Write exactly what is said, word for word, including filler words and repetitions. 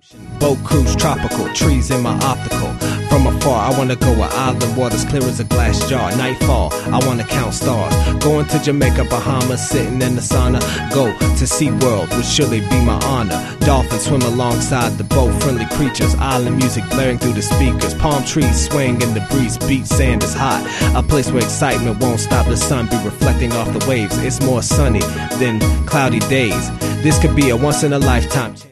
Boat cruise, tropical, trees in my optical. From afar, I wanna go where island waters clear as a glass jar. Nightfall, I wanna count stars. Going to Jamaica, Bahamas, sitting in the sauna. Go to SeaWorld would surely be my honor. Dolphins swim alongside the boat, friendly creatures. Island music blaring through the speakers. Palm trees swing in the breeze, beach sand is hot. A place where excitement won't stop the sun, be reflecting off the waves. It's more sunny than cloudy days. This could be a once in a lifetime.